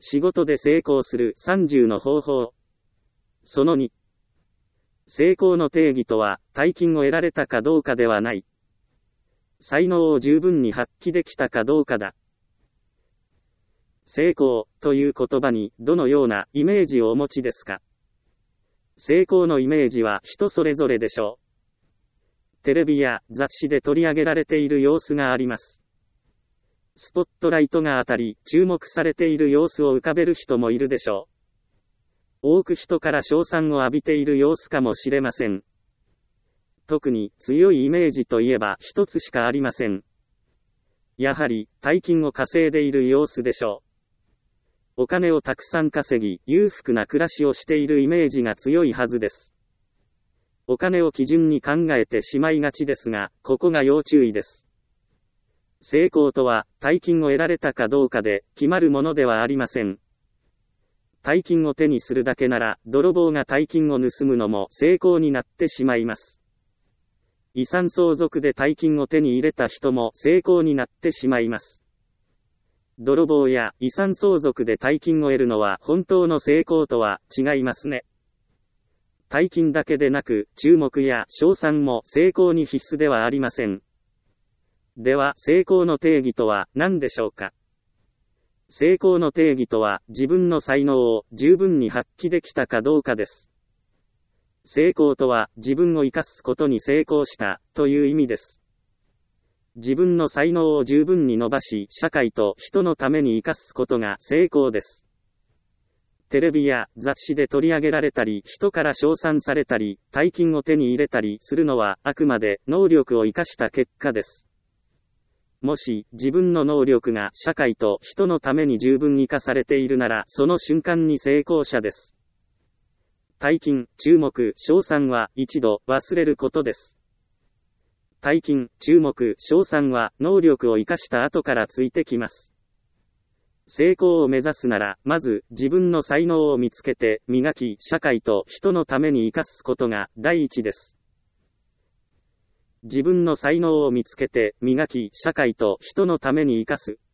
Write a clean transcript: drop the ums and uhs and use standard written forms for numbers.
仕事で成功する30の方法。その2。成功の定義とは、大金を得られたかどうかではない。才能を十分に発揮できたかどうかだ。成功という言葉にどのようなイメージをお持ちですか？成功のイメージは人それぞれでしょう。テレビや雑誌で取り上げられている様子があります。スポットライトが当たり、注目されている様子を浮かべる人もいるでしょう。多く人から称賛を浴びている様子かもしれません。特に強いイメージといえば一つしかありません。やはり大金を稼いでいる様子でしょう。お金をたくさん稼ぎ、裕福な暮らしをしているイメージが強いはずです。お金を基準に考えてしまいがちですが、ここが要注意です。成功とは、大金を得られたかどうかで決まるものではありません。大金を手にするだけなら、泥棒が大金を盗むのも成功になってしまいます。遺産相続で大金を手に入れた人も成功になってしまいます。泥棒や遺産相続で大金を得るのは本当の成功とは違いますね。大金だけでなく、注目や称賛も成功に必須ではありません。では、成功の定義とは何でしょうか？成功の定義とは、自分の才能を十分に発揮できたかどうかです。成功とは、自分を生かすことに成功したという意味です。自分の才能を十分に伸ばし、社会と人のために生かすことが成功です。テレビや雑誌で取り上げられたり、人から称賛されたり、大金を手に入れたりするのは、あくまで能力を生かした結果です。もし、自分の能力が社会と人のために十分生かされているなら、その瞬間に成功者です。大金、注目、称賛は一度忘れることです。大金、注目、称賛は能力を生かした後からついてきます。成功を目指すなら、まず自分の才能を見つけて、磨き、社会と人のために生かすことが第一です。自分の才能を見つけて、磨き、社会と人のために生かす。